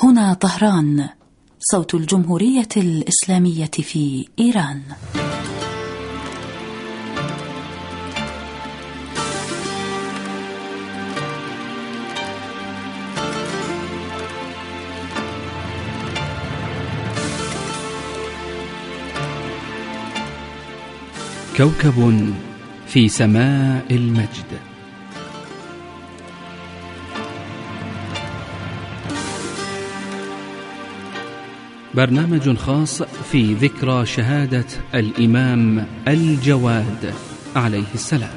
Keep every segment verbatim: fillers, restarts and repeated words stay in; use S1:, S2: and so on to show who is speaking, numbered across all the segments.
S1: هنا طهران، صوت الجمهورية الإسلامية في إيران.
S2: كوكب في سماء المجد. برنامج خاص في ذكرى شهادة الإمام الجواد عليه السلام.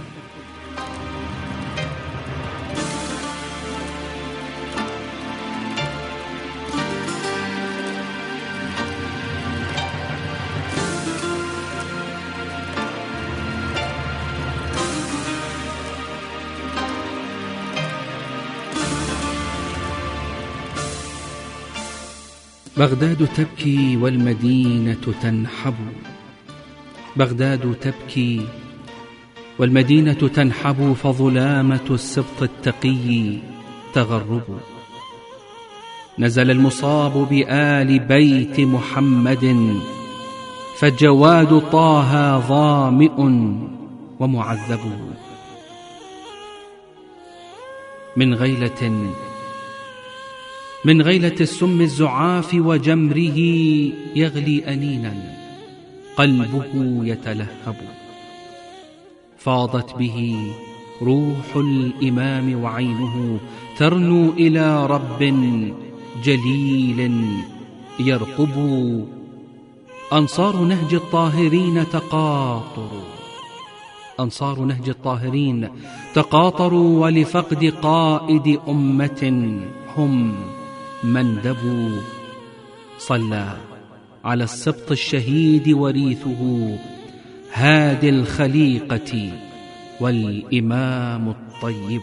S2: بغداد تبكي والمدينة تنحب، بغداد تبكي والمدينة تنحب، فظلامة السبط التقي تغرب. نزل المصاب بآل بيت محمد، فالجواد طه ظامئ ومعذب. من غيلة من غيلة السم الزعاف وجمره يغلي أنينا، قلبه يتلهب. فاضت به روح الإمام وعينه ترنو إلى رب جليل يرقب. أنصار نهج الطاهرين تقاطروا أنصار نهج الطاهرين تقاطروا، ولفقد قائد أمة هم مندب. صلى على السبط الشهيد وريثه هادي الخليقة والإمام الطيب.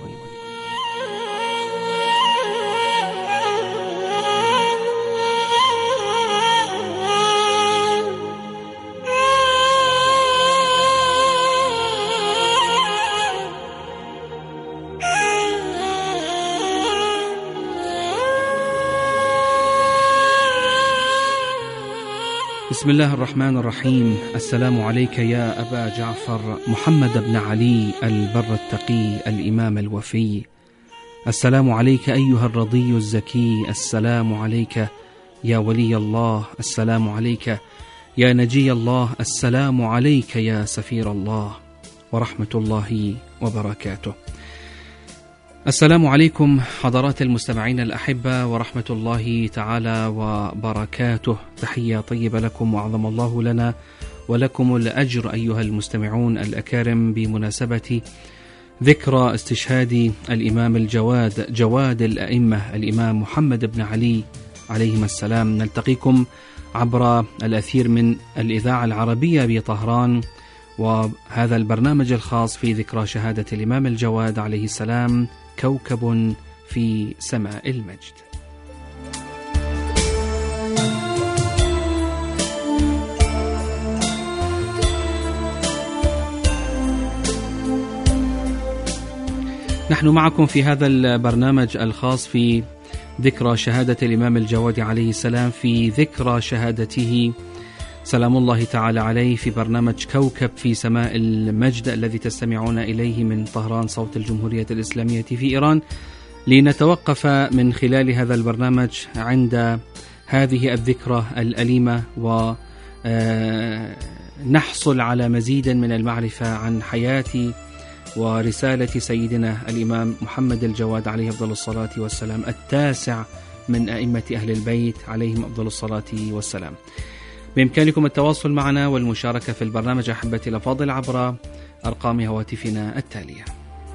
S2: بسم الله الرحمن الرحيم. السلام عليك يا أبا جعفر محمد بن علي البر التقي الإمام الوفي. السلام عليك أيها الرضي الزكي. السلام عليك يا ولي الله. السلام عليك يا نجي الله. السلام عليك يا سفير الله، ورحمة الله وبركاته. السلام عليكم حضرات المستمعين الأحبة ورحمة الله تعالى وبركاته. تحية طيبة لكم، وعظم الله لنا ولكم الأجر أيها المستمعون الأكارم بمناسبة ذكرى استشهاد الإمام الجواد، جواد الأئمة الإمام محمد بن علي عليهما السلام. نلتقيكم عبر الأثير من الإذاعة العربية بطهران، وهذا البرنامج الخاص في ذكرى شهادة الإمام الجواد عليه السلام، كوكب في سماء المجد. نحن معكم في هذا البرنامج الخاص في ذكرى شهادة الإمام الجواد عليه السلام، في ذكرى شهادته سلام الله تعالى عليه، في برنامج كوكب في سماء المجد الذي تستمعون إليه من طهران صوت الجمهورية الإسلامية في إيران، لنتوقف من خلال هذا البرنامج عند هذه الذكرى الأليمة ونحصل على مزيد من المعرفة عن حياة ورسالة سيدنا الإمام محمد الجواد عليه أفضل الصلاة والسلام، التاسع من أئمة أهل البيت عليهم أفضل الصلاة والسلام. بإمكانكم التواصل معنا والمشاركة في البرنامج أحبتي الأفاضل عبر أرقام هواتفنا التالية: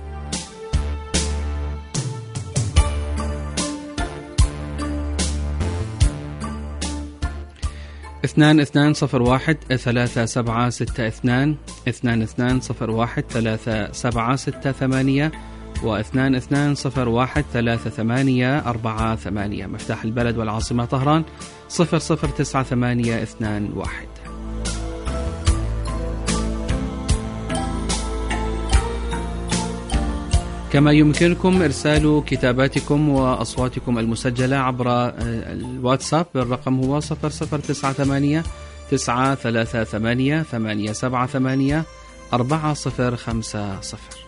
S2: اثنان اثنان صفر واحد ثلاثة سبعة ستة اثنان، اثنان اثنان صفر واحد ثلاثة سبعة ستة ثمانية، واثنان اثنان صفر واحد ثلاثة ثمانية أربعة ثمانية. مفتاح البلد والعاصمة طهران صفر صفر تسعة ثمانية اثنان واحد. كما يمكنكم إرسال كتاباتكم وأصواتكم المسجلة عبر الواتساب، الرقم هو صفر صفر تسعة ثمانية تسعة ثلاثة ثمانية ثمانية سبعة ثمانية أربعة صفر خمسة صفر.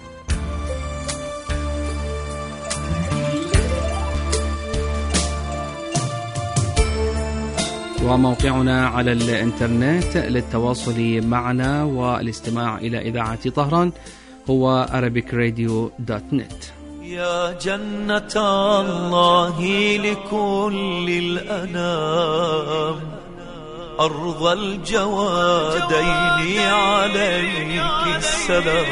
S2: وموقعنا على الإنترنت للتواصل معنا والاستماع إلى إذاعة طهران هو arabic radio dot net.
S3: يا جنة الله لكل الأنام، أرض الجوادين عليك السلام.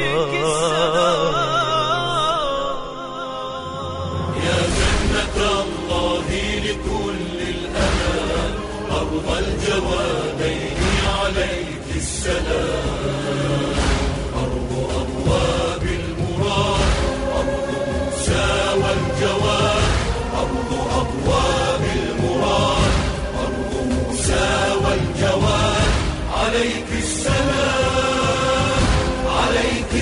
S4: يا جنة الله لكل الأنام، أرض الجوادين عليك السلام. أرض أبواب المراد، أرض موسى والجواد، أرض أبواب المراد، أرض موسى والجواد. عليك السلام، عليك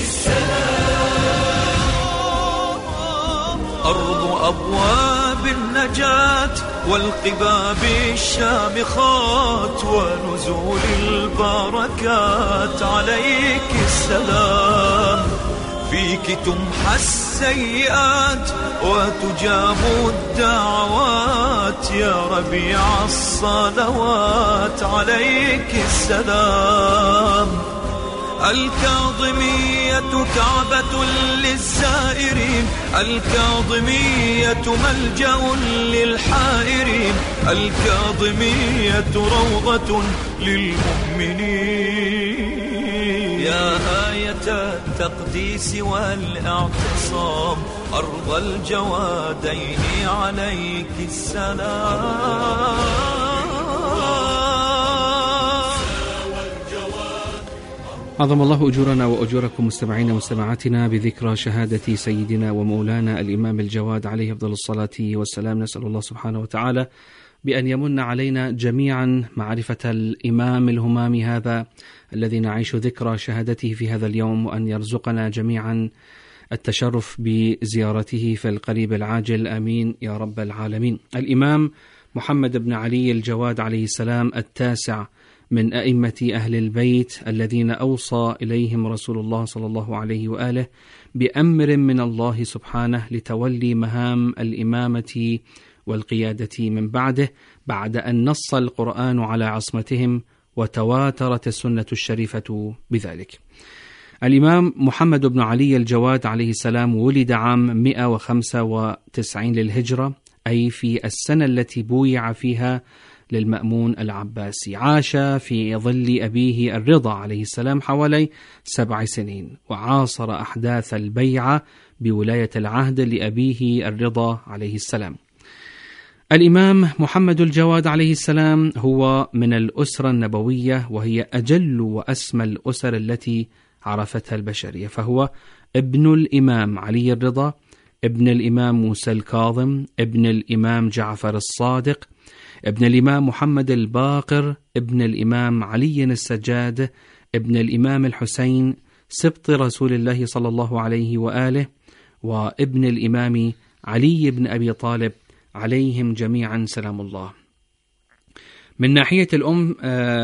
S4: السلام.
S3: أرض أبواب النجاة والقباب الشامخات ونزول البركات. عليك السلام. فيك تمحى السيئات وتجاب الدعوات يا ربيع الصلوات. عليك السلام. الكاظمية كعبة للزائرين، الكاظمية ملجأ للحائرين، الكاظمية روضة للمؤمنين. يا آية التقديس والاعتصام، أرض الجوادين عليك السلام.
S2: عظم الله أجورنا وأجوركم مستمعين ومستمعاتنا بذكرى شهادة سيدنا ومولانا الإمام الجواد عليه أفضل الصلاة والسلام. نسأل الله سبحانه وتعالى بأن يمن علينا جميعا معرفة الإمام الهمام هذا الذي نعيش ذكرى شهادته في هذا اليوم، وأن يرزقنا جميعا التشرف بزيارته في القريب العاجل، آمين يا رب العالمين. الإمام محمد بن علي الجواد عليه السلام التاسع من أئمة أهل البيت الذين أوصى إليهم رسول الله صلى الله عليه وآله بأمر من الله سبحانه لتولي مهام الإمامة والقيادة من بعده، بعد أن نص القرآن على عصمتهم وتواترت السنة الشريفة بذلك. الإمام محمد بن علي الجواد عليه السلام ولد عام مئة وخمسة وتسعين للهجرة، أي في السنة التي بويع فيها للمأمون العباسي. عاش في ظل أبيه الرضا عليه السلام حوالي سبع سنين، وعاصر أحداث البيعة بولاية العهد لأبيه الرضا عليه السلام. الإمام محمد الجواد عليه السلام هو من الأسرة النبوية، وهي أجل وأسمى الأسر التي عرفتها البشرية، فهو ابن الإمام علي الرضا، ابن الإمام موسى الكاظم، ابن الإمام جعفر الصادق، ابن الإمام محمد الباقر، ابن الإمام علي السجاد، ابن الإمام الحسين سبط رسول الله صلى الله عليه وآله، وابن الإمام علي بن أبي طالب عليهم جميعا سلام الله. من ناحية الأم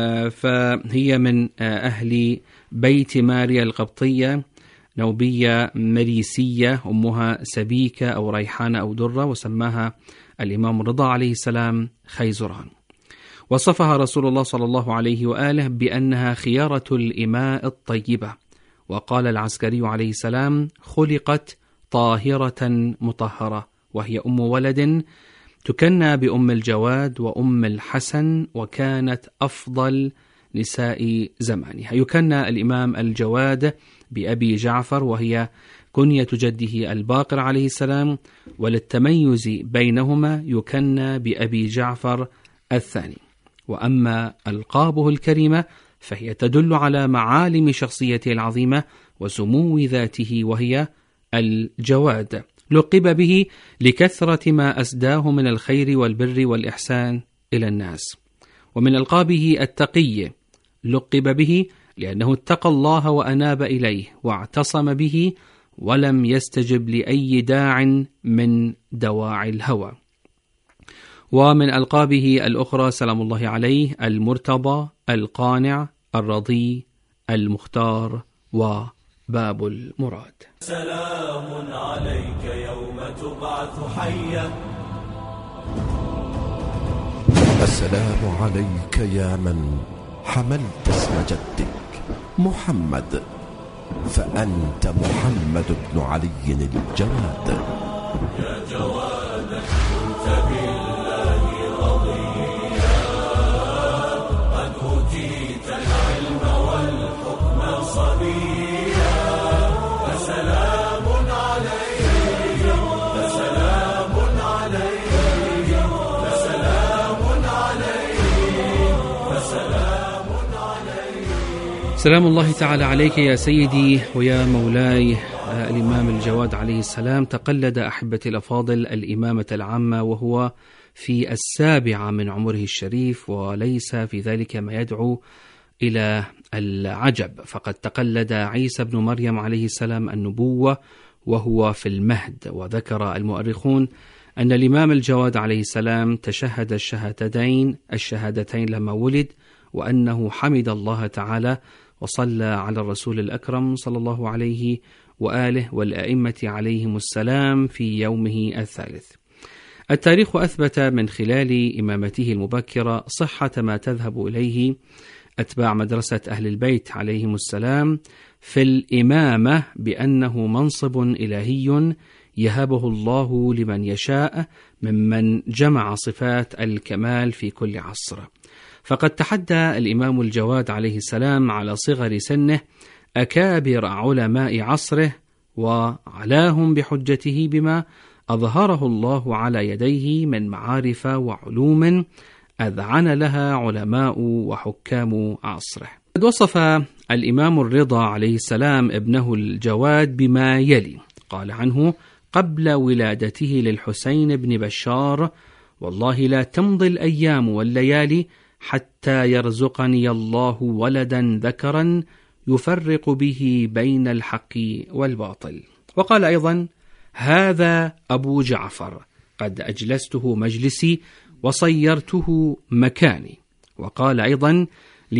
S2: فهي من أهل بيت ماريا القبطية، نوبية مريسية، أمها سبيكة أو ريحانة أو درة، وسماها الإمام رضا عليه السلام خيزران. وصفها رسول الله صلى الله عليه وآله بأنها خيارة الإماء الطيبة، وقال العسكري عليه السلام خلقت طاهرة مطهرة، وهي أم ولد تكنى بأم الجواد وأم الحسن، وكانت أفضل نساء زمانها. يكنى الإمام الجواد بأبي جعفر، وهي كنية جده الباقر عليه السلام، وللتميز بينهما يكنى بأبي جعفر الثاني. وأما ألقابه الكريمة فهي تدل على معالم شخصيته العظيمة وسمو ذاته، وهي الجواد. لقب به لكثرة ما أسداه من الخير والبر والإحسان إلى الناس. ومن ألقابه التقي، لقب به لأنه اتقى الله وأناب إليه واعتصم به ولم يستجب لأي داع من دواعي الهوى. ومن ألقابه الأخرى سلام الله عليه المرتضى، القانع، الرضي، المختار، وباب المراد.
S3: سلام عليك يوم تبعث حيا.
S5: السلام عليك يا من حملت اسم جدك محمد، فأنت محمد بن علي الجواد.
S3: يا جوادا كنت بالله رضيا، قد أوتيت العلم والحكم صبيا. فسلام عليك، فسلام عليك، فسلام عليك، فسلام عليك.
S2: سلام الله تعالى عليك يا سيدي ويا مولاي الإمام الجواد عليه السلام. تقلد أحبتي الأفاضل الإمامة العامة وهو في السابعة من عمره الشريف، وليس في ذلك ما يدعو إلى العجب، فقد تقلد عيسى بن مريم عليه السلام النبوة وهو في المهد. وذكر المؤرخون أن الإمام الجواد عليه السلام تشهد الشهادتين الشهادتين لما ولد، وأنه حمد الله تعالى وصلى على الرسول الأكرم صلى الله عليه وآله والأئمة عليهم السلام في يومه الثالث. التاريخ أثبت من خلال إمامته المبكرة صحة ما تذهب إليه أتباع مدرسة أهل البيت عليهم السلام في الإمامة، بأنه منصب إلهي يهبه الله لمن يشاء ممن جمع صفات الكمال في كل عصر. فقد تحدى الإمام الجواد عليه السلام على صغر سنه أكابر علماء عصره، وعلاهم بحجته بما أظهره الله على يديه من معارف وعلوم أذعن لها علماء وحكام عصره. قد وصف الإمام الرضا عليه السلام ابنه الجواد بما يلي. قال عنه قبل ولادته للحسين بن بشار: والله لا تمضي الأيام والليالي حتى يرزقني الله ولدا ذكرا يفرق به بين الحق والباطل. وقال أيضا: هذا أبو جعفر قد أجلسته مجلسي وصيرته مكاني. وقال أيضا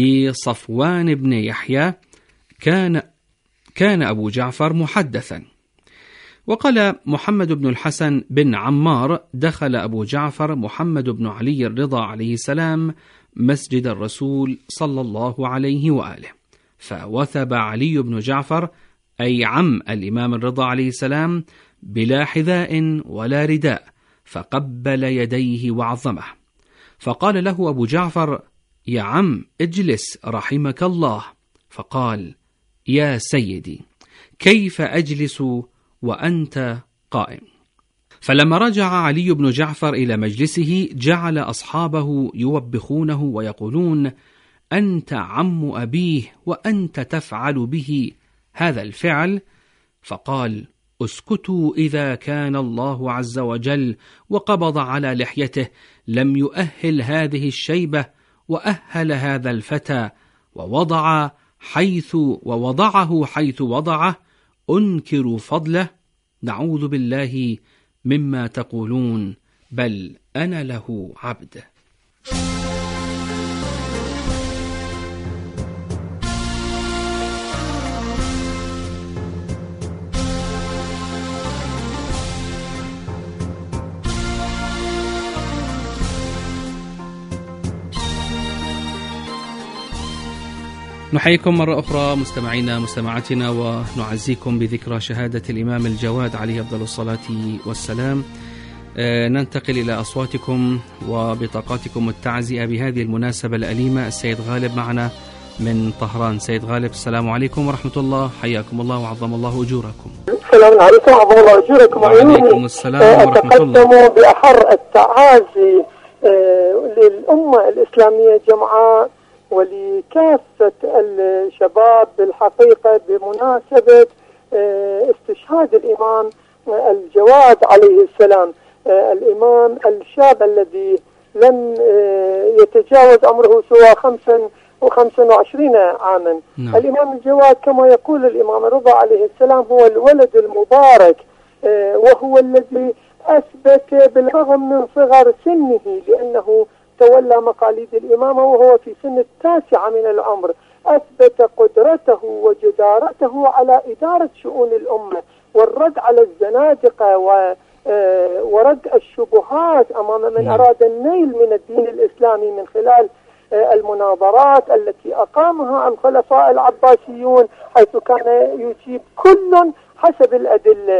S2: لصفوان بن يحيى: كان كان أبو جعفر محدثا. وقال محمد بن الحسن بن عمار: دخل أبو جعفر محمد بن علي الرضا عليه السلام مسجد الرسول صلى الله عليه وآله، فوثب علي بن جعفر أي عم الإمام الرضا عليه السلام بلا حذاء ولا رداء، فقبل يديه وعظمه. فقال له أبو جعفر: يا عم اجلس رحمك الله. فقال: يا سيدي كيف أجلس وأنت قائم؟ فلما رجع علي بن جعفر إلى مجلسه جعل أصحابه يوبخونه ويقولون: أنت عم أبيه وأنت تفعل به هذا الفعل. فقال: اسكتوا، إذا كان الله عز وجل وقبض على لحيته لم يؤهل هذه الشيبة وأهل هذا الفتى ووضع حيث ووضعه حيث وضعه، أنكر فضله؟ نعوذ بالله مما تقولون، بل أنا له عبد. نحييكم مرة أخرى مستمعينا مستمعاتنا، ونعزيكم بذكرى شهادة الإمام الجواد عليه أفضل الصلاة والسلام. آه ننتقل إلى أصواتكم وبطاقاتكم التعزئة بهذه المناسبة الأليمة. السيد غالب معنا من طهران. سيد غالب، السلام عليكم ورحمة الله، حياكم الله وعظم الله أجوركم.
S6: السلام عليكم وعظم الله أجوركم.
S2: وعليكم السلام ورحمة الله.
S6: أتقدم بأحر التعازي آه للأمة الإسلامية جمعاء ولكافة الشباب بالحقيقة بمناسبة استشهاد الإمام الجواد عليه السلام، الإمام الشاب الذي لم يتجاوز عمره سوى خمسا وخمسة وعشرين عاما.
S2: نعم.
S6: الإمام الجواد كما يقول الإمام الرضا عليه السلام هو الولد المبارك، وهو الذي أثبت بالرغم من صغر سنه، لأنه تولى مقاليد الإمامة وهو في سن التاسعة من العمر، أثبت قدرته وجدارته على إدارة شؤون الأمة والرد على الزنادقة ورد الشبهات أمام من أراد النيل من الدين الإسلامي من خلال المناظرات التي أقامها الخلفاء العباسيون، حيث كان يجيب كل حسب الأدلة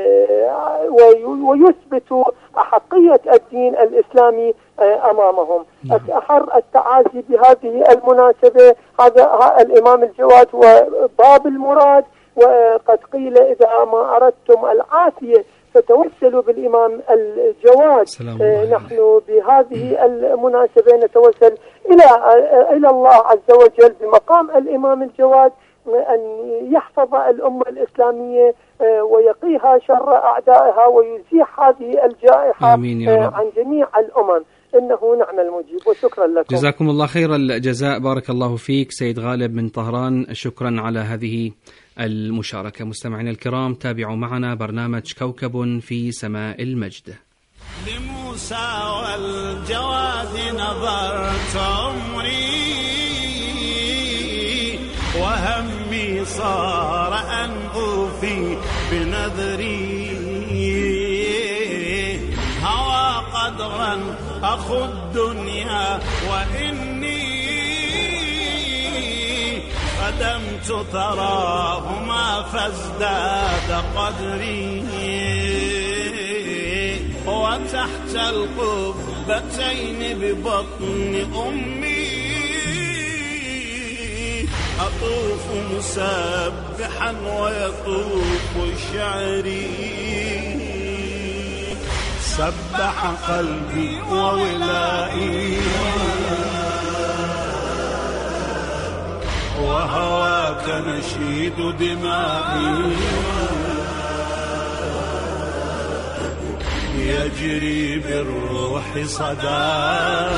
S6: ويثبت أحقية الدين الإسلامي أمامهم. أحر التعازي بهذه المناسبة. هذا الإمام الجواد هو باب المراد، وقد قيل إذا ما أردتم العافية فتوسلوا بالإمام الجواد. نحن بهذه المناسبة نتوسل إلى إلى الله عز وجل بمقام الإمام الجواد أن يحفظ الأمة الإسلامية ويقيها شر أعدائها ويزيح هذه الجائحة عن جميع الأمم، إنه نعم المجيب. وشكرا لكم.
S2: جزاكم الله خير الجزاء، بارك الله فيك سيد غالب من طهران، شكرا على هذه المشاركة. مستمعينا الكرام، تابعوا معنا برنامج كوكب في سماء المجد.
S7: لموسى والجواد نظرت عمري وهمي صار أن أوفي بنذري، هوى قدرا أخو الدنيا وإني قدمت ثراهما فازداد قدري، وتحت القبتين ببطن أمي أطوف مسبحا ويطوف شعري، سبح قلبي وولائي وهواك نشيد دمائي، يجري بالروح صدى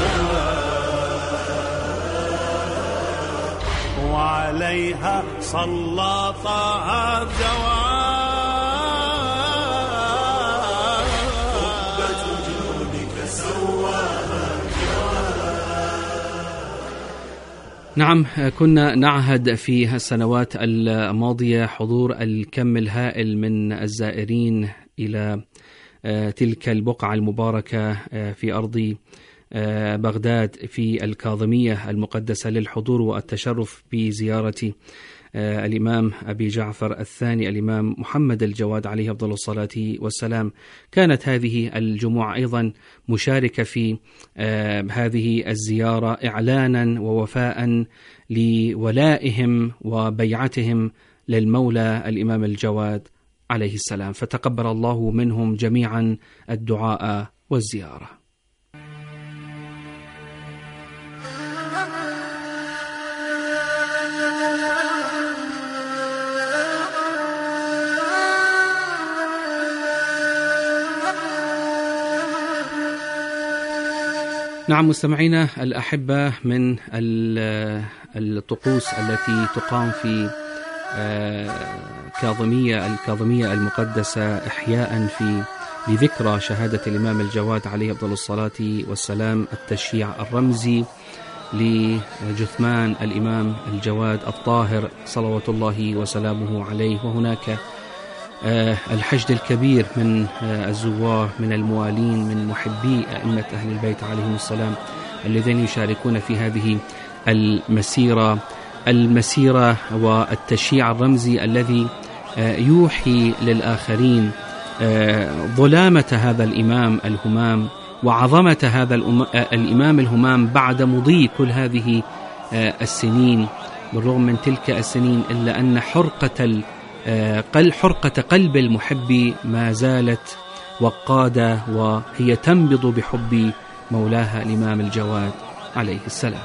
S7: وعليها صلى طه الجواد، قبة جودك سواها
S2: نعم، كنا نعهد في السنوات الماضية حضور الكم الهائل من الزائرين إلى تلك البقعة المباركة في أرض بغداد في الكاظمية المقدسة للحضور والتشرف بزيارة الإمام أبي جعفر الثاني الإمام محمد الجواد عليه أفضل الصلاة والسلام. كانت هذه الجموع أيضا مشاركة في هذه الزيارة إعلانا ووفاء لولائهم وبيعتهم للمولى الإمام الجواد عليه السلام، فتقبل الله منهم جميعا الدعاء والزيارة. نعم مستمعينا الأحبة، من الطقوس التي تقام في كاظمية الكاظمية المقدسة إحياء في لذكرى شهادة الإمام الجواد عليه أفضل الصلاة والسلام التشييع الرمزي لجثمان الإمام الجواد الطاهر صلوات الله وسلامه عليه. وهناك الحشد الكبير من الزوار من الموالين من محبي أئمة أهل البيت عليهم السلام الذين يشاركون في هذه المسيرة المسيرة والتشييع الرمزي الذي يوحي للآخرين ظلامة هذا الإمام الهمام وعظمة هذا الإمام الهمام بعد مضي كل هذه السنين. بالرغم من تلك السنين إلا أن حرقة حرقة قلب المحب ما زالت وقادة، وهي تنبض بحب مولاها الإمام الجواد عليه السلام.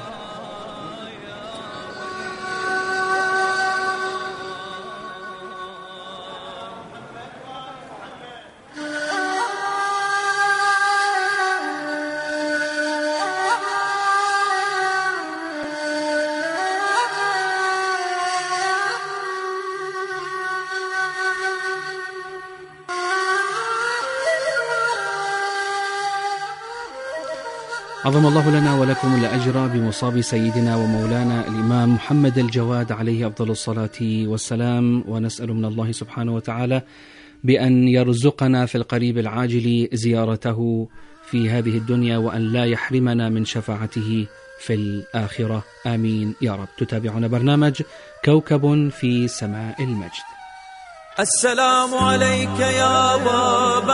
S2: عظم الله لنا ولكم الأجر بمصاب سيدنا ومولانا الإمام محمد الجواد عليه أفضل الصلاة والسلام، ونسأل من الله سبحانه وتعالى بأن يرزقنا في القريب العاجل زيارته في هذه الدنيا، وأن لا يحرمنا من شفاعته في الآخرة، آمين يا رب. تتابعون برنامج كوكب في سماء المجد.
S8: السلام عليك يا باب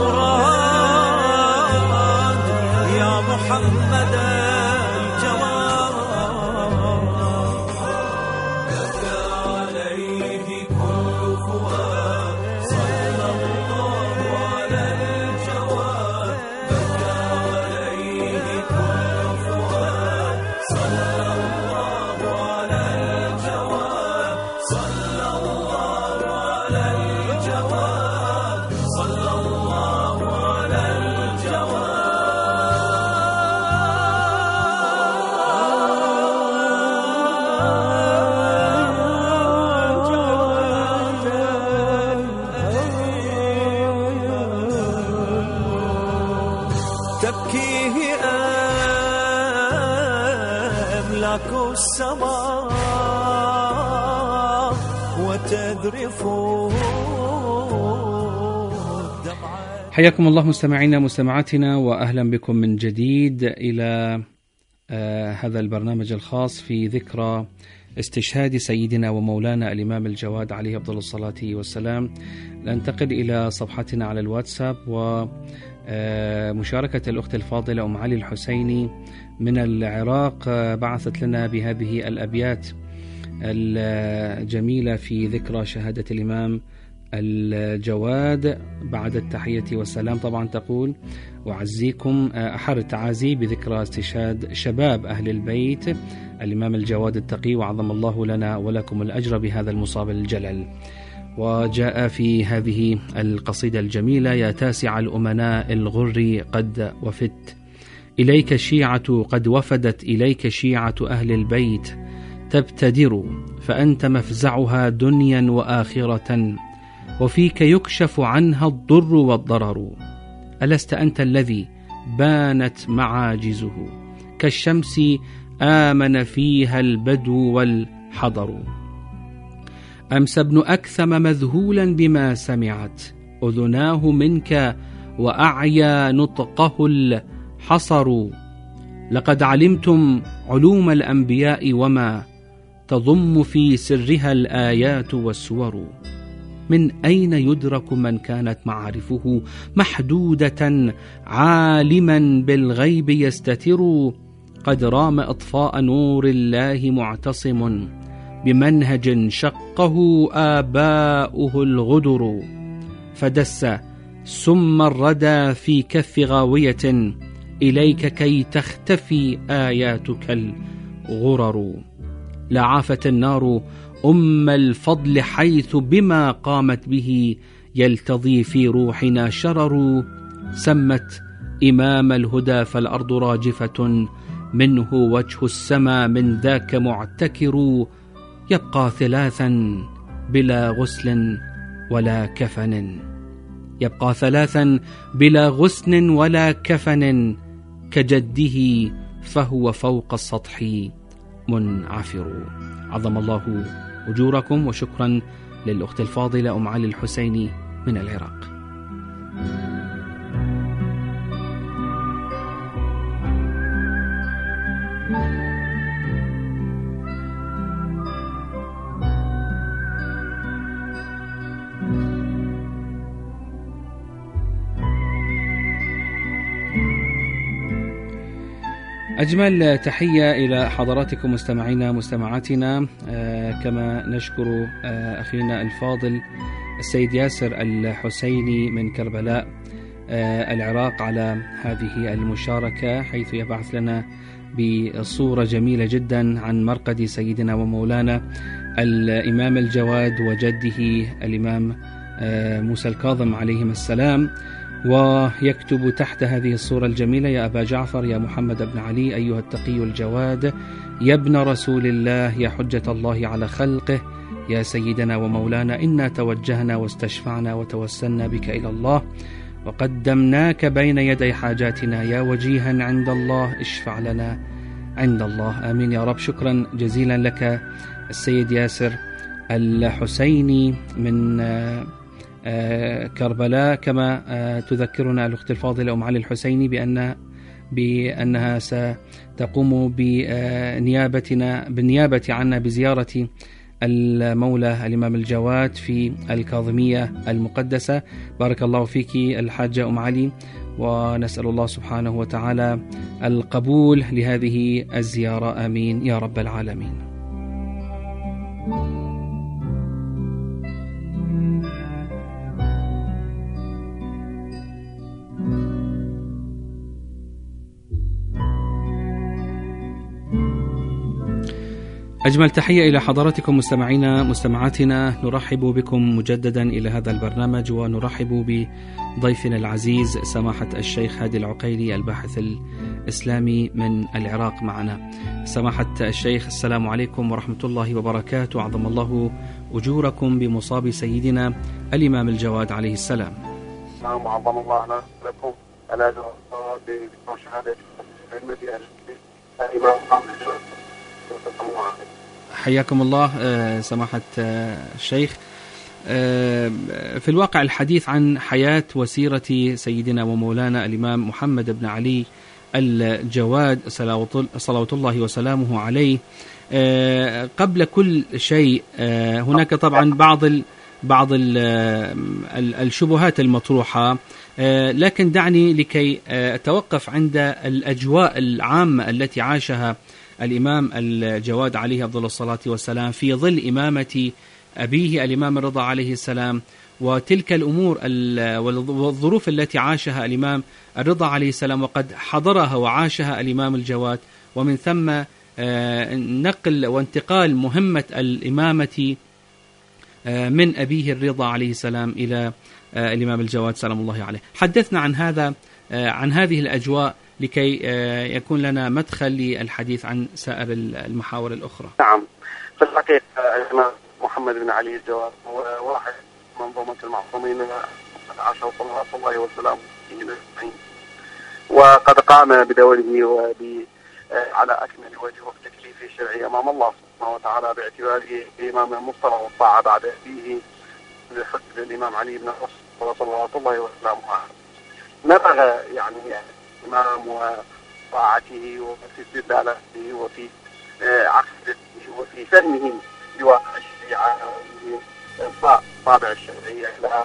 S8: المراد يا محمد الجواد، بكى عليه كل فؤاد صلى الله على الجواد، بكى عليه كل فؤاد صلى الله على الجواد، صلى الله على الجواد، صلى الله على الجواد. تبكيه أملاك السماء وتذرف الدمعة.
S2: حياكم الله مستمعينا مستمعاتنا، وأهلا بكم من جديد إلى آه هذا البرنامج الخاص في ذكرى استشهاد سيدنا ومولانا الإمام الجواد عليه أفضل الصلاة والسلام. ننتقل إلى صفحتنا على الواتساب ومشاركة الأخت الفاضلة أم علي الحسيني من العراق، بعثت لنا بهذه الأبيات الجميلة في ذكرى شهادة الإمام الجواد بعد التحية والسلام. طبعا تقول: وعزيكم أحر التعازي بذكرى استشهاد شباب أهل البيت الإمام الجواد التقي، وعظم الله لنا ولكم الأجر بهذا المصاب الجلل. وجاء في هذه القصيدة الجميلة: يا تاسع الأمناء الغر قد وفدت إليك الشيعة، قد وفدت إليك شيعة أهل البيت تبتدر، فأنت مفزعها دنيا وآخرة، وفيك يكشف عنها الضر والضرر. ألست أنت الذي بانت معاجزه، كالشمس آمن فيها البدو والحضر. أمس ابن أكثم مذهولا بما سمعت أذناه منك، وأعيا نطقه الحصر. لقد علمتم علوم الأنبياء وما تضم في سرها الآيات والسور. من أين يدرك من كانت معارفه محدودة، عالما بالغيب يستتر. قد رام إطفاء نور الله معتصم، بمنهج شقه آباؤه الغدر. فدس سم الردى في كف غاوية، إليك كي تختفي آياتك الغرر. لعافت النار أم الفضل حيث بما قامت به يلتضي في روحنا شرر. سمت إمام الهدى فالأرض راجفة، منه وجه السما من ذاك معتكر. يبقى ثلاثا بلا غسل ولا كفن، يبقى ثلاثا بلا غسل ولا كفن، كجده فهو فوق السطح منعفر. عظم الله أجوركم، وشكرا للأخت الفاضلة أم علي الحسيني من العراق. أجمل تحية إلى حضراتكم مستمعينا مستمعاتنا، آه كما نشكر آه أخينا الفاضل السيد ياسر الحسيني من كربلاء آه العراق على هذه المشاركة، حيث يبعث لنا بصورة جميلة جدا عن مرقد سيدنا ومولانا الإمام الجواد وجده الإمام آه موسى الكاظم عليهم السلام، ويكتب تحت هذه الصورة الجميلة: يا أبا جعفر، يا محمد بن علي، أيها التقي الجواد، يا ابن رسول الله، يا حجة الله على خلقه، يا سيدنا ومولانا، إنا توجهنا واستشفعنا وتوسلنا بك إلى الله، وقدمناك بين يدي حاجاتنا يا وجيها عند الله اشفع لنا عند الله. آمين يا رب. شكرا جزيلا لك السيد ياسر الحسيني من كربلاء. كما تذكرنا الأخت الفاضلة أم علي الحسيني بأن بأنها ستقوم بنيابتنا بالنيابة عنا بزيارة المولى الإمام الجواد في الكاظمية المقدسة. بارك الله فيك الحاجة أم علي، ونسأل الله سبحانه وتعالى القبول لهذه الزيارة. آمين يا رب العالمين. أجمل تحية إلى حضراتكم مستمعينا مستمعاتنا. نرحب بكم مجددا إلى هذا البرنامج، ونرحب بضيفنا العزيز سماحة الشيخ هادي العقيلي الباحث الإسلامي من العراق معنا. سماحة الشيخ، السلام عليكم ورحمة الله وبركاته. أعظم الله أجوركم بمصاب سيدنا الإمام الجواد عليه السلام.
S9: نعم، أعظم الله لكم على بمشاهدة المدينة الإمام الجواد.
S2: حياكم الله سماحة الشيخ. في الواقع الحديث عن حياة وسيرة سيدنا ومولانا الإمام محمد بن علي الجواد صلوات الله وسلامه عليه. قبل كل شيء هناك طبعا بعض بعض الشبهات المطروحة، لكن دعني لكي أتوقف عند الأجواء العامة التي عاشها الإمام الجواد عليه أفضل الصلاة والسلام في ظل إمامة أبيه الإمام الرضا عليه السلام، وتلك الأمور والظروف التي عاشها الإمام الرضا عليه السلام وقد حضرها وعاشها الإمام الجواد، ومن ثم نقل وانتقال مهمة الإمامة من أبيه الرضا عليه السلام إلى الإمام الجواد سلام الله عليه. حدثنا عن هذا عن هذه الأجواء لكي يكون لنا مدخل للحديث عن سائر المحاور الأخرى.
S9: نعم، في الحقيقة الإمام محمد بن علي الجواد هو واحد منظومة المعصومين عاشوا صلوات الله وسلامه عليه، وقد قام بدوره وب على أكمل وجه وبتكليف الشرعي أمام الله سبحانه وتعالى، باعتباره إمام المصطفى والطاعة بعد أبيه بحسب الإمام علي بن الحسن صلوات الله وسلامه عليه. نبغى يعني الإمام وطاعته وفي استدلالته وفي عقيدته وفي فهمه لواقع الشريعة وطابع الشرعية إلى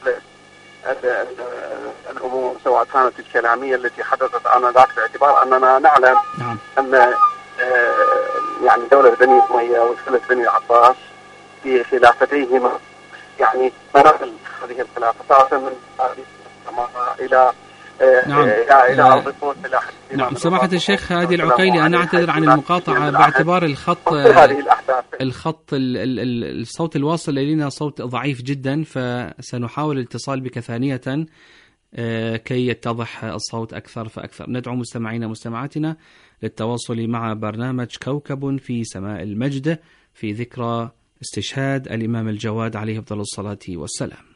S9: الأمور، سواء كانت الكلامية التي حدثت آنذاك، باعتبار أننا نعلم
S2: نعم.
S9: أن يعني دولة بني أمية وخلة بني العباس في خلافتيهما يعني مناقل هذه الخلافة من إلى
S2: نعم.
S9: إلى
S2: نعم. سماحة الشيخ هادي العقيلي، أنا أعتذر عن المقاطعة باعتبار الخط الخط الصوت الواصل إلينا صوت ضعيف جدا، فسنحاول الاتصال بك ثانية كي يتضح الصوت أكثر فأكثر. ندعو مستمعينا ومستمعاتنا للتواصل مع برنامج كوكب في سماء المجد في ذكرى استشهاد الإمام الجواد عليه أفضل الصلاة والسلام.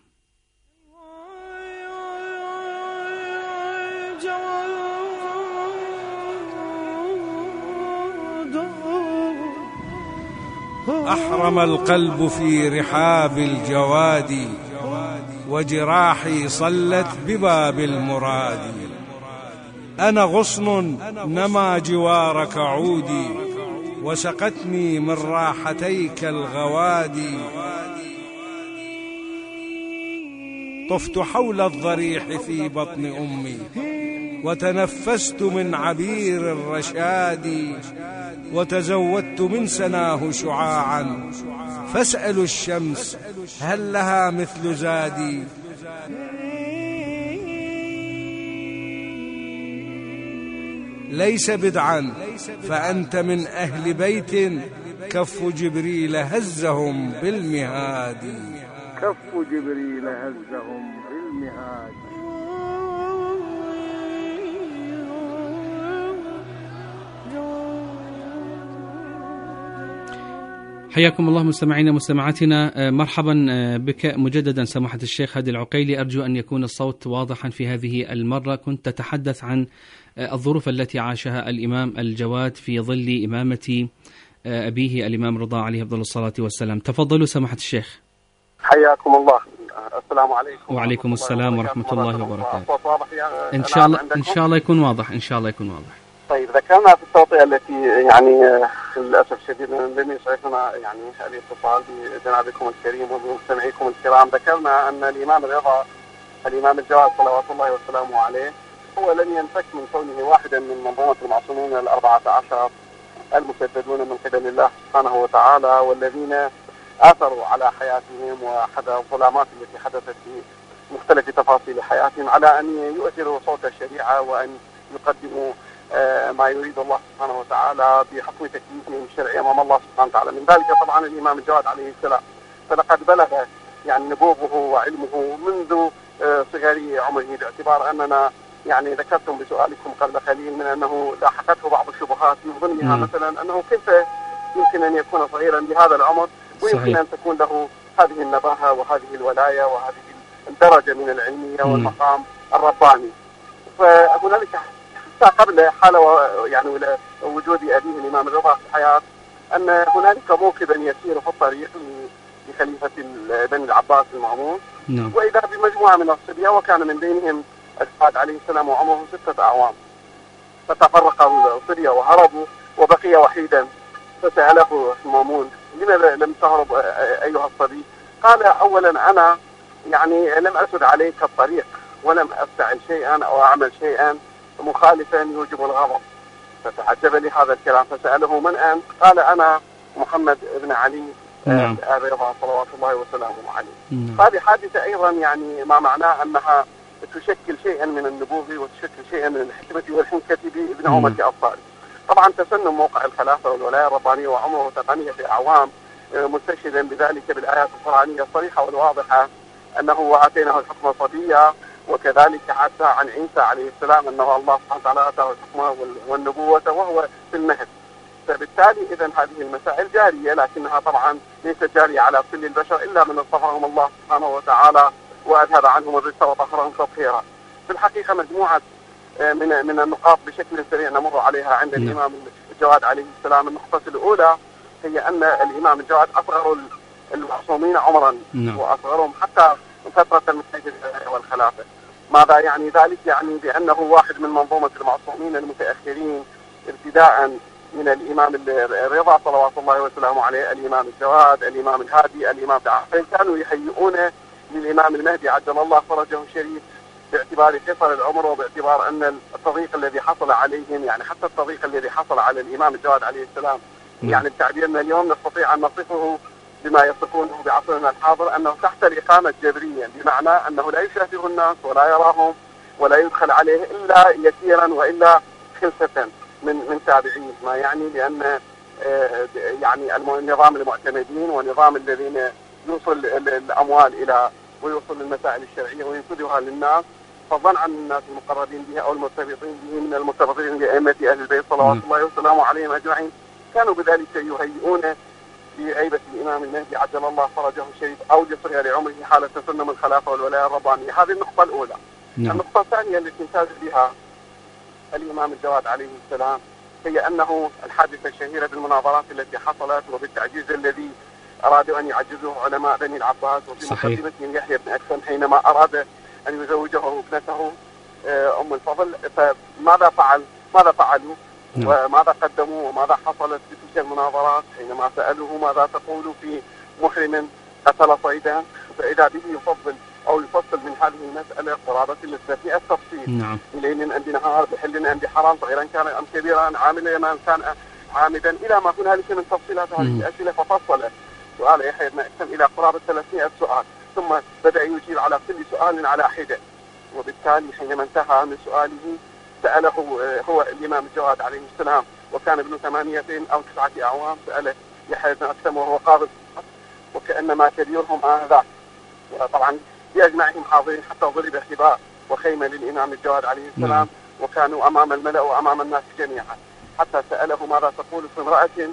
S7: أحرم القلب في رحاب الجواد، وجراحي صلت بباب المراد. أنا غصن نما جوارك عودي، وسقتني من راحتيك الغوادي. طفت حول الضريح في بطن أمي، وتنفست من عبير الرشاد، وتزودت من سناه شعاعا، فاسألوا الشمس هل لها مثل زادي. ليس بدعا فأنت من أهل بيت، كف جبريل هزهم بالمهاد. كف جبريل هزهم بالمهاد.
S2: حياكم الله مستمعينا مستمعاتنا، مرحبا بك مجددا سماحة الشيخ هادي العقيلي. أرجو أن يكون الصوت واضحا في هذه المرة. كنت تتحدث عن الظروف التي عاشها الإمام الجواد في ظل إمامة أبيه الإمام رضا عليه أفضل الصلاة والسلام. تفضلوا سماحة الشيخ.
S9: حياكم الله. السلام عليكم.
S2: وعليكم السلام ورحمة الله وبركاته. إن شاء الله إن شاء الله يكون واضح إن شاء الله يكون واضح.
S9: طيب، ذكرنا في التوطئة التي يعني للأسف الشديد لم يسعفنا يعني الاتصال بجنابكم الكريم وبمستمعيكم الكرام، ذكرنا أن الإمام الرضا الإمام الجواد صلوات الله وسلامه عليه هو لم ينفك من كونه واحدا من منظومة المعصومين الأربعة عشر المسددون من قبل الله سبحانه وتعالى، والذين آثروا على حياتهم وحدث الظلامات التي حدثت في مختلف تفاصيل حياتهم على أن يؤثروا صوت الشريعة وأن يقدموا ما يريد الله سبحانه وتعالى بحكم تكليفهم الشرعي أمام الله سبحانه وتعالى. من ذلك طبعا الإمام الجواد عليه السلام، فلقد بلغ يعني نبوغه وعلمه منذ صغر عمره، باعتبار أننا يعني ذكرتم بسؤالكم قبل قليل من أنه لاحقته بعض الشبهات، من ضمنها مثلا أنه كيف يمكن أن يكون صغيرا بهذا العمر ويمكن صحيح. أن تكون له هذه النباهة وهذه الولاية وهذه الدرجة من العلمية والمقام الرباني. فهنالك قبل حال يعني وجود أبيه الإمام الرضا في الحياة أن هنالك موكبا يسير في الطريق لخليفة بني العباس المأمون، نعم. وإذا بمجموعة من الصبية وكان من بينهم الجواد عليه السلام وعمره ستة أعوام، فتفرق الصبية وهربوا وبقي وحيدا. فسأله المأمون: لماذا لم تهرب أيها الصبي؟ قال: أولا أنا يعني لم أسد عليك الطريق ولم أفعل شيئا أو أعمل شيئا مخالفا يوجب الغضب. فتعجب لهذا الكلام فسأله: من أنت؟ قال: أنا محمد بن علي نعم. الرضا صلوات الله وسلامه عليه. نعم. هذه حادثة أيضا يعني ما معناه أنها تشكل شيئا من النبوغ وتشكل شيئا من الحكمة والحنكة بابن عمر الأبطال. طبعا تسنم موقع الخلافة والولاية الربانية وعمره ثمانية أعوام، مستشهدا بذلك بالآيات القرآنية الصريحة والواضحة أنه وآتيناه الحكم صبيا، وكذلك حتى عن عيسى عليه السلام أنه الله سبحانه وتعالى آتاه الحكم والنبوة وهو في المهد. فبالتالي إذن هذه المسائل جارية، لكنها طبعا ليست جارية على كل البشر إلا من اصطفاهم الله سبحانه وتعالى وأذهب عنهم الرجس وطهرهم تطهيرا. في الحقيقة مجموعة من من النقاط بشكل سريع نمر عليها عند م. الإمام الجواد عليه السلام. النقطة الأولى هي أن الإمام الجواد أصغر المعصومين عمرا م. وأصغرهم حتى فترة المسيح والخلافة. ماذا يعني ذلك؟ يعني بأنه واحد من منظومة المعصومين المتأخرين ابتداء من الإمام الرضا صلوات الله وسلامه عليه، الإمام الجواد، الإمام الهادي، الإمام دعفين، كانوا يهيئون للإمام المهدي عجل الله فرجه الشريف باعتبار قصر العمر وباعتبار أن التضييق الذي حصل عليهم، يعني حتى التضييق الذي حصل على الإمام الجواد عليه السلام يعني بتعبيرنا اليوم نستطيع أن نصفه بما يصفونه بعصرنا الحاضر أنه تحت الإقامة الجبرية، بمعنى أنه لا يشاهده الناس ولا يراهم ولا يدخل عليه إلا يسيرا وإلا خلفة من من تابعين، ما يعني بأن يعني النظام المعتمدين ونظام الذين يوصل الأموال إلى ويوصل المسائل الشرعية وينفذها للناس، فظن عن الناس المقربين به أو المرتبطين به من المرتبطين بأئمة أهل البيت صلوات الله وسلامه عليهم أجمعين، كانوا بذلك يهيئون بغيبة الإمام المهدي عجل الله فرجه الشريف أو لصغر عمره حالة تسنم الخلافة والولاية الربانية. هذه النقطة الأولى. نعم. النقطة الثانية التي امتاز بها الإمام الجواد عليه السلام هي أنه الحادثة الشهيرة بالمناظرات التي حصلت وبالتعجيز الذي أرادوا أن يعجزوه علماء بني العباس، وفي مقدمتهم يحيى بن أكثم حينما أراد أن يزوجه ابنته أم الفضل. فماذا فعل؟ ماذا فعلوا؟ نعم. وماذا قدموا وماذا حصلت في تلك المناظرات؟ حينما سألوه ماذا تقول في محرم قتل صيدا، فإذا به يفضل أو يفصل من هذه المسألة قرابة المثل التفصيل. نعم. ليل عند نهار، بحل عند حرام، صغيرا كان أم كبيرا، عاملا كان عامدا، إلى ما هنالك من تفصيلات هذه الأسئلة. ففصل سؤال يحيى بن أكثم إلى قرابة ثلاثمائة سؤال، ثم بدأ يجيب على كل سؤال على حدة. وبالتالي حينما انتهى من سؤاله سأله هو الإمام الجواد عليه السلام وكان ابن ثمانية أو تسعة أعوام، سأله يحيى بن أكثم وهو قابض وكأنما كبيرهم آنذاك، طبعا بأجمعهم حاضرين حتى ضرب حباء وخيمة للإمام الجواد عليه السلام وكانوا أمام الملأ وأمام الناس جميعا، حتى سأله ماذا تقول في امرأة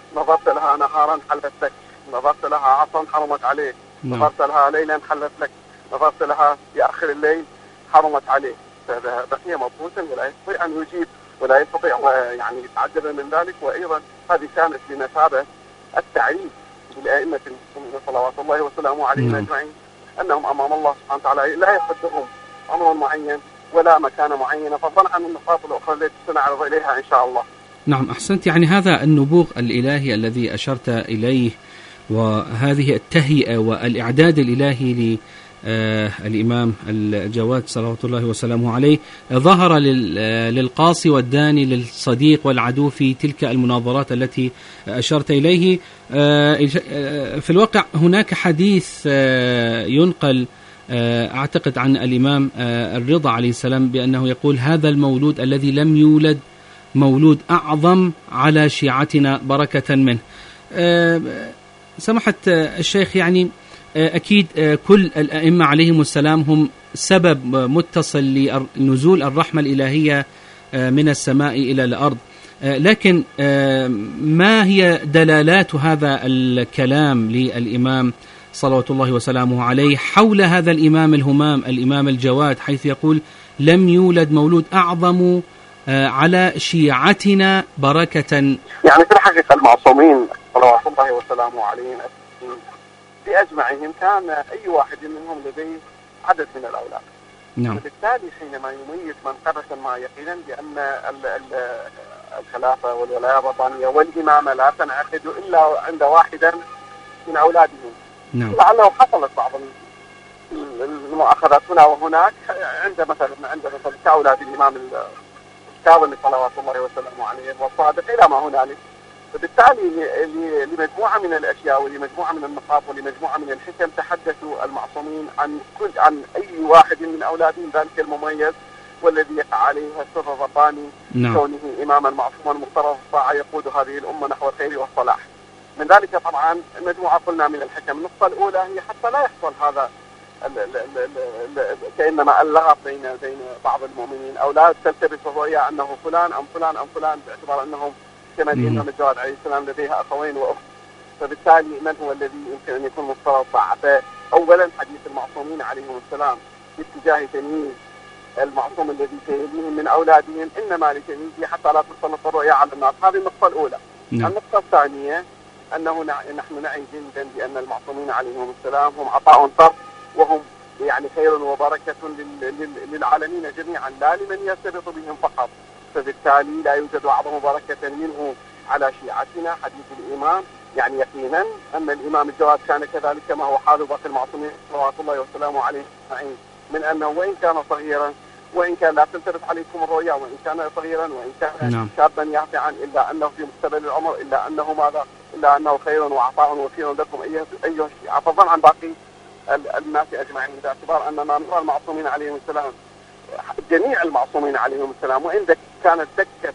S9: نظرت لها نهارا حلت لك، نظرت لها عصرا حرمت عليك،
S2: نعم.
S9: نظرت لها ليلا حلت لك، نظرت لها في آخر الليل حرمت عليه. بقي مبهوتا ولا يستطيع أن يجيب ولا يستطيع يعني يتعجب من ذلك. وأيضا هذه كانت بمثابة التعريف بالأئمة المسلمين صلوات الله وسلامه عليهم أجمعين، أنهم أمام الله سبحانه وتعالى لا يقدرهم أمر معين ولا مكان معين، فضلا عن النقاط الأخرى التي سنعرض إليها إن شاء الله.
S2: نعم أحسنت. يعني هذا النبوغ الإلهي الذي أشرت إليه وهذه التهيئة والإعداد الإلهي ل آه الإمام الجواد صلوات الله وسلامه عليه ظهر للقاصي والداني للصديق والعدو في تلك المناظرات التي أشرت إليه. آه في الواقع هناك حديث آه ينقل آه أعتقد عن الإمام آه الرضا عليه السلام بأنه يقول: هذا المولود الذي لم يولد مولود أعظم على شيعتنا بركة منه. آه سمحت الشيخ، يعني أكيد كل الأئمة عليهم السلام هم سبب متصل لنزول الرحمة الإلهية من السماء إلى الأرض، لكن ما هي دلالات هذا الكلام للإمام صلوات الله وسلامه عليه حول هذا الإمام الهمام الإمام الجواد، حيث يقول: لم يولد مولود أعظم على شيعتنا بركة؟
S9: يعني في الحقيقة المعصومين صلوات الله وسلامه عليهم بأجمعهم كان أي واحد منهم لديه عدد من الأولاد.
S2: نعم.
S9: وبالتالي حينما يميز من قرة ما يقينا بأن الخلافة والولاية الربانية والإمامة لا تنعقد إلا عند واحدا من أولادهم.
S2: نعم.
S9: لعله حصلت بعض المؤاخذات هنا وهناك عند مثلا عند مثلا كأولاد الإمام الكاظم صلوات الله وسلامه عليه والصادق إلى ما هنالك. فبالتالي لمجموعة من الأشياء ولمجموعة من النقاط ولمجموعة من الحكم تحدثوا المعصومين عن كل عن أي واحد من أولادهم ذلك المميز والذي يقع عليه السر الرباني.
S2: نعم.
S9: كونه إماما معصوما مقترف الطاعة يقود هذه الأمة نحو الخير والصلاح. من ذلك طبعا مجموعة قلنا من الحكم. النقطة الأولى هي حتى لا يحصل هذا ال ال ال ال كأنما اللغط بين بين بعض المؤمنين أو لا تلتبس الرؤيا أنه فلان أم فلان أم فلان باعتبار أنهم كما الإمام الجواد عليه السلام لديها أخوين وأخت. فبالتالي من هو الذي يمكن أن يكون مفترض طاعته؟ أولا حديث المعصومين عليهم السلام باتجاه تمييز المعصوم الذي سيليهم من أولادهم إنما لتمييزه حتى لا تسلط الرؤيا على الناس. هذه النقطة الأولى.
S2: نعم.
S9: النقطة الثانية أنه نحن نعي جدا بأن المعصومين عليهم السلام هم عطاء طرف وهم يعني خير وبركة للعالمين جميعا لا لمن يرتبط بهم فقط. فبالتالي لا يوجد أعظم بركة منه على شيعتنا. حديث الإمام يعني يقينا أن الإمام الجواد كان كذلك كما هو حال باقي المعصومين صلوات الله وسلامه عليه أجمعين، من أنه وإن كان صغيرا وإن كان لا تلتبس عليكم الرؤيا وإن كان صغيرا وإن كان
S2: نعم.
S9: شابا يافعا إلا أنه في مستقبل العمر إلا أنه ماذا إلا أنه خير وعطاء وفير لكم أيها أيها الشيعة فضلا عن باقي الناس أجمعين، باعتبار أننا نرى المعصومين عليهم السلام جميع المعصومين عليهم السلام وإن كانت دكة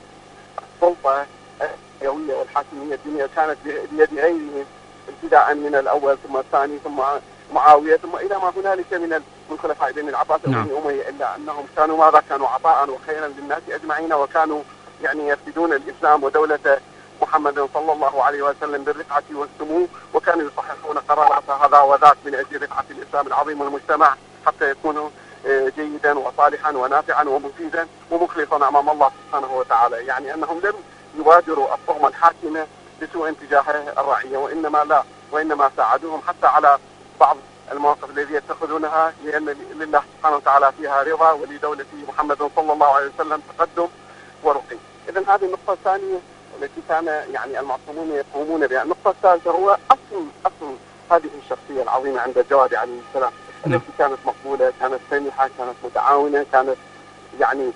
S9: السلطة الحيوية والحاكمية الدينية كانت بيد غيرهم ابتداء من الأول ثم الثاني ثم معاوية ثم إلى ما هنالك من من خلفاء بني العباس وبني أمية، إلا أنهم كانوا ماذا كانوا عطاء وخيرا للناس أجمعين وكانوا يعني يفسدون الإسلام ودولة محمد صلى الله عليه وسلم بالرفعة والسمو، وكانوا يصححون قرارات هذا وذاك من أجل رفعة الإسلام العظيم والمجتمع حتى يكونوا جيدا وصالحا ونافعا ومفيدا ومخلصا أمام الله سبحانه وتعالى. يعني أنهم لم يبادروا الطغمة الحاكمة بسوء تجاه الرعية وإنما لا وإنما ساعدوهم حتى على بعض المواقف التي يتخذونها لأن لله سبحانه وتعالى فيها رضا ولدولة محمد صلى الله عليه وسلم تقدم ورقي. إذن هذه النقطة الثانية التي كان يعني المعصومون يقومون بها. النقطة الثالثة هو أصل أصل هذه الشخصية العظيمة عند الجواد عليه السلام التي كانت مقبولة، كانت سمحة، كانت متعاونة، كانت يعني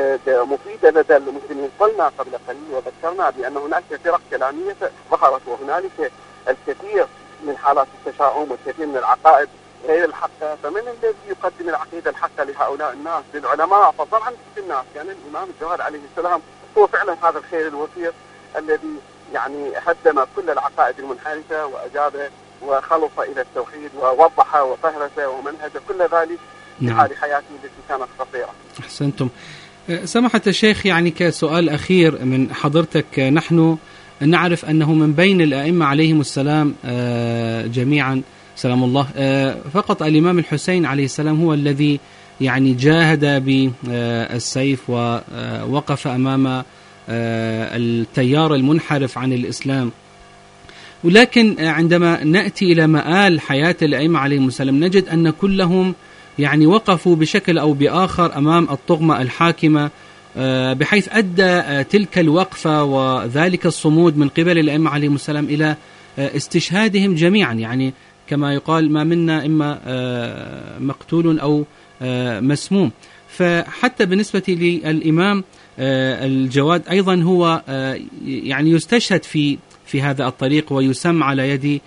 S9: مفيدة لدى المسلمين. قلنا قبل قليل وذكرنا بأن هناك فرق كلامية ظهرت وهنالك الكثير من حالات التشاؤم والكثير من العقائد غير الحقة، فمن الذي يقدم العقيدة الحقة لهؤلاء الناس للعلماء فضلا عن الناس؟ كان يعني الإمام الجواد عليه السلام هو فعلا هذا الخير الوفير الذي يعني هدم كل العقائد المنحرفة وأجاب وخلص إلى التوحيد ووضح وفهرس ومنهج كل ذلك في حال حياته التي كانت خطيرة.
S2: أحسنتم. سمحت الشيخ، يعني كسؤال أخير من حضرتك، نحن نعرف أنه من بين الأئمة عليهم السلام جميعا سلام الله فقط الإمام الحسين عليه السلام هو الذي يعني جاهد بالسيف ووقف أمام التيار المنحرف عن الإسلام. ولكن عندما نأتي إلى مآل حياة الأئمة عليهم السلام نجد أن كلهم يعني وقفوا بشكل أو بآخر أمام الطغمة الحاكمة، بحيث أدى تلك الوقفة وذلك الصمود من قبل الأئمة عليهم السلام إلى استشهادهم جميعا. يعني كما يقال ما منا إما مقتول أو مسموم. فحتى بالنسبة للإمام الجواد أيضا هو يعني يستشهد في في هذا الطريق ويسمى على يد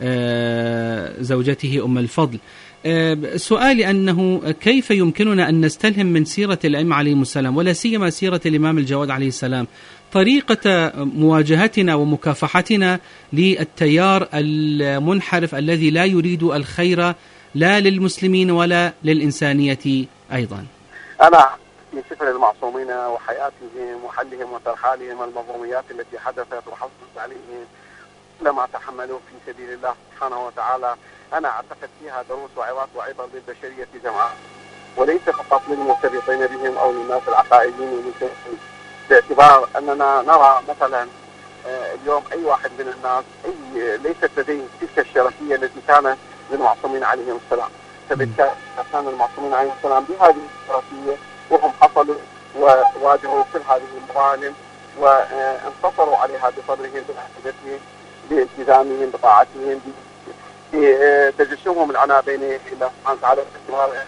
S2: زوجته أم الفضل. سؤالي أنه كيف يمكننا أن نستلهم من سيرة الأئمة عليهم السلام ولا سيما سيرة الإمام الجواد عليه السلام طريقة مواجهتنا ومكافحتنا للتيار المنحرف الذي لا يريد الخير لا للمسلمين ولا للإنسانية أيضا؟
S9: أنا من سفر المعصومين وحياتهم وحلهم وترحالهم المظلوميات التي حدثت وحصلت عليهم لما تحملوا في سبيل الله سبحانه وتعالى، أنا أعتقد فيها دروس وعظات وعبر للبشرية جمعاء، وليس فقط للمرتبطين بهم أو للناس العقائديين والمسلمين، باعتبار أننا نرى مثلا اليوم أي واحد من الناس أي ليست لديه تلك الشرفية التي كانت للمعصومين عليهم السلام. فبالتالي كان المعصومين عليهم السلام بهذه الشرفية وهم حصلوا وواجهوا كل هذه المظالم وانتصروا عليها بصبرهم بعقيدتهم بالتزامهم بطاعتهم بتجسمهم العناء بين الله سبحانه وتعالى باعتبار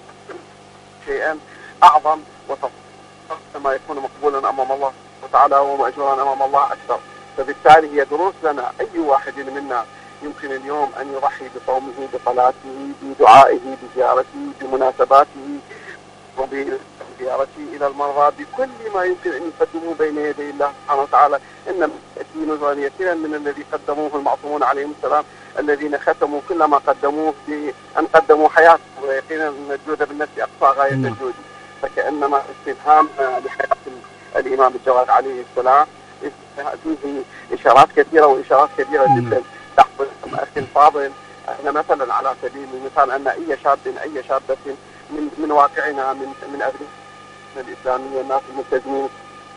S9: شيئا أعظم وتفضل ما يكون مقبولا أمام الله وتعالى ومأجورا أمام الله أكثر. فبالتالي هي دروس لنا، أي واحد منا يمكن اليوم أن يضحي بصومه بصلاته بدعائه بزيارته بمناسباته وبزيارته إلى المرضى بكل ما يمكن أن يقدموه بين يدي الله سبحانه وتعالى. إنما يأتي نزلا يسيرا من الذي قدموه المعصومون عليهم السلام الذين ختموا كل ما قدموه بأن قدموا حياتهم ويقينا أن الجود بالنفس أقصى غاية الجود. فكأنما استفهام لحياة الإمام الجواد عليه السلام فيه إشارات كثيرة وإشارات كبيرة جدا تحصل. أخي الفاضل، أنا مثلا على سبيل المثال أن أي شاب أي شابة من من واقعنا من من أبنائنا الإسلامية الناس الملتزمين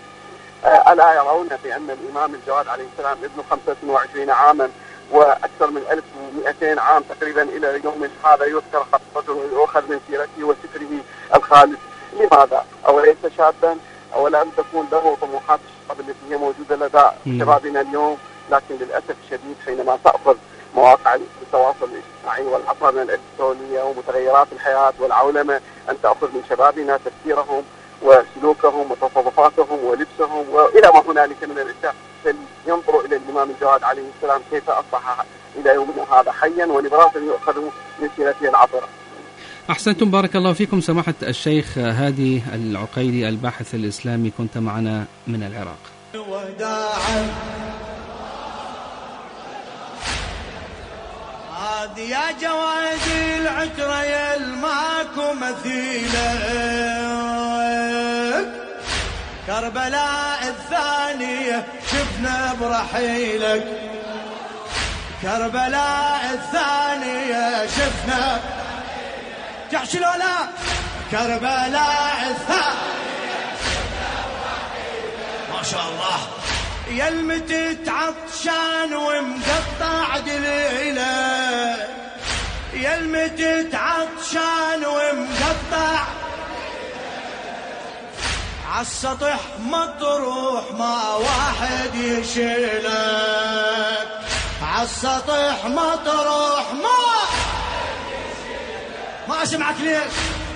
S9: ألا يرون بأن الإمام الجواد عليه السلام ابن خمسة وعشرين عاما وأكثر من ألف ومئتين عام تقريبا إلى يوم هذا يذكر خطته ويؤخذ من سيرته وسفره الخالد. لماذا؟ أوليس شابا؟ أولم تكون له طموحات الشباب التي هي موجودة لدى شبابنا اليوم؟ لكن للأسف الشديد حينما تأخذ مواقع التواصل الاجتماعي والعصرنة الإلكترونية ومتغيرات الحياة والعولمة أن تأخذ من شبابنا تفكيرهم وسلوكهم وتصرفاتهم ولبسهم وإلى ما هنالك من الأشياء. فلينظروا إلى الإمام الجواد عليه السلام كيف أصبح إلى يومنا هذا حيا ولبراسا يؤخذ من سيرته العطرة.
S2: أحسنتم، بارك الله فيكم. سماحة الشيخ هادي العقيلي الباحث الإسلامي كنت معنا من العراق.
S8: وداعا هذه يا جوادي العترة يلماكو مثيلك، كربلاء الثانية شفنا برحيلك، كربلاء الثانية شفنا تحشي ولا كربلاء الثانية شفنا برحيلك ما شاء الله. يلمتت عطشان ومقطع دليلك، يلمتت عطشان ومقطع عالسطح مطروح ما واحد يشيلك، عالسطح مطروح ما واحد يشيلك. ما اسمعك ليش؟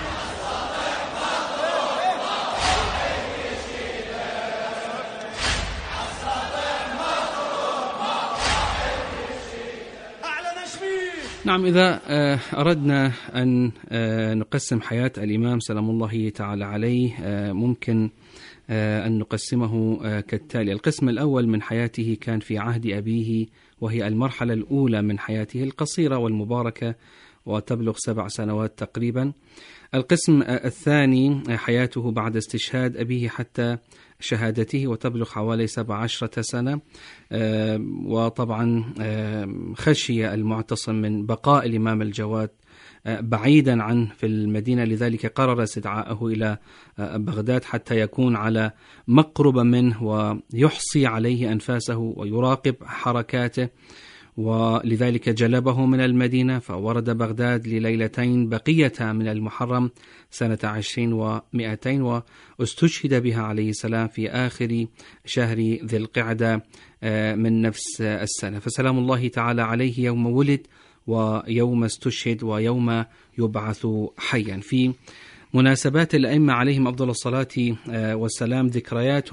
S2: نعم، إذا أردنا أن نقسم حياة الإمام سلام الله تعالى عليه ممكن أن نقسمه كالتالي. القسم الأول من حياته كان في عهد أبيه، وهي المرحلة الأولى من حياته القصيرة والمباركة وتبلغ سبع سنوات تقريبا. القسم الثاني حياته بعد استشهاد أبيه حتى شهادته وتبلغ حوالي سبع عشرة سنة. وطبعا خشي المعتصم من بقاء الإمام الجواد بعيدا عنه في المدينة، لذلك قرر استدعاءه إلى بغداد حتى يكون على مقرب منه ويحصي عليه أنفاسه ويراقب حركاته، ولذلك جلبه من المدينة فورد بغداد لليلتين بقيتها من المحرم سنة عشرين ومئتين، واستشهد بها عليه السلام في آخر شهر ذي القعدة من نفس السنة. فسلام الله تعالى عليه يوم ولد ويوم استشهد ويوم يبعث حيا. في مناسبات الأئمة عليهم أفضل الصلاة والسلام ذكريات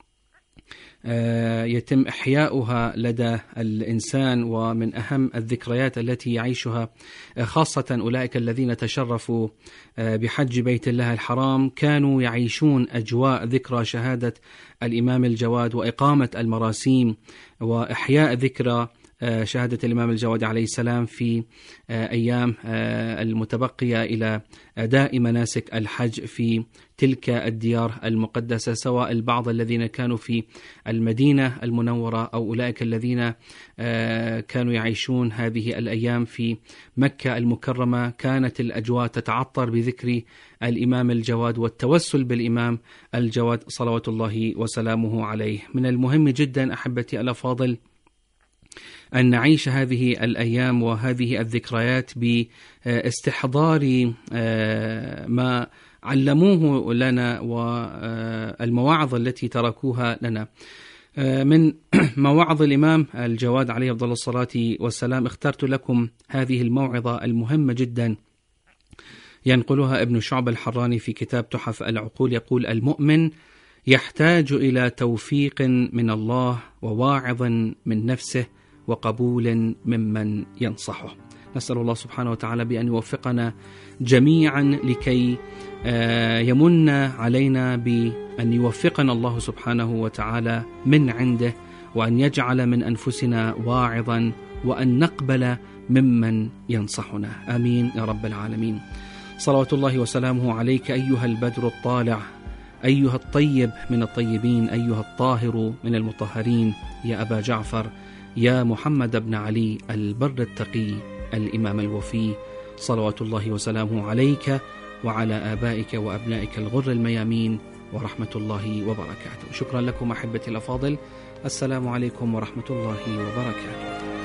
S2: يتم إحياؤها لدى الإنسان، ومن أهم الذكريات التي يعيشها خاصة أولئك الذين تشرفوا بحج بيت الله الحرام كانوا يعيشون أجواء ذكرى شهادة الإمام الجواد وإقامة المراسيم وإحياء ذكرى شهادة الإمام الجواد عليه السلام في أيام المتبقية إلى أداء مناسك الحج في تلك الديار المقدسة، سواء البعض الذين كانوا في المدينة المنورة أو أولئك الذين كانوا يعيشون هذه الأيام في مكة المكرمة. كانت الأجواء تتعطر بذكر الإمام الجواد والتوسل بالإمام الجواد صلوات الله وسلامه عليه. من المهم جدا أحبتي الأفاضل أن نعيش هذه الأيام وهذه الذكريات باستحضار ما علموه لنا والمواعظ التي تركوها لنا. من مواعظ الإمام الجواد عليه أفضل الصلاة والسلام اخترت لكم هذه الموعظة المهمة جدا ينقلها ابن شعب الحراني في كتاب تحف العقول. يقول: المؤمن يحتاج إلى توفيق من الله وواعظ من نفسه وقبول ممن ينصحه. نسأل الله سبحانه وتعالى بأن يوفقنا جميعا لكي يمن علينا بأن يوفقنا الله سبحانه وتعالى من عنده، وأن يجعل من أنفسنا واعظا، وأن نقبل ممن ينصحنا. آمين يا رب العالمين. صلوات الله وسلامه عليك أيها البدر الطالع، أيها الطيب من الطيبين، أيها الطاهر من المطهرين، يا أبا جعفر، يا محمد بن علي البر التقي الإمام الوفي، صلوات الله وسلامه عليك وعلى آبائك وأبنائك الغر الميامين، ورحمة الله وبركاته. شكرا لكم أحبتي الأفاضل، السلام عليكم ورحمة الله وبركاته.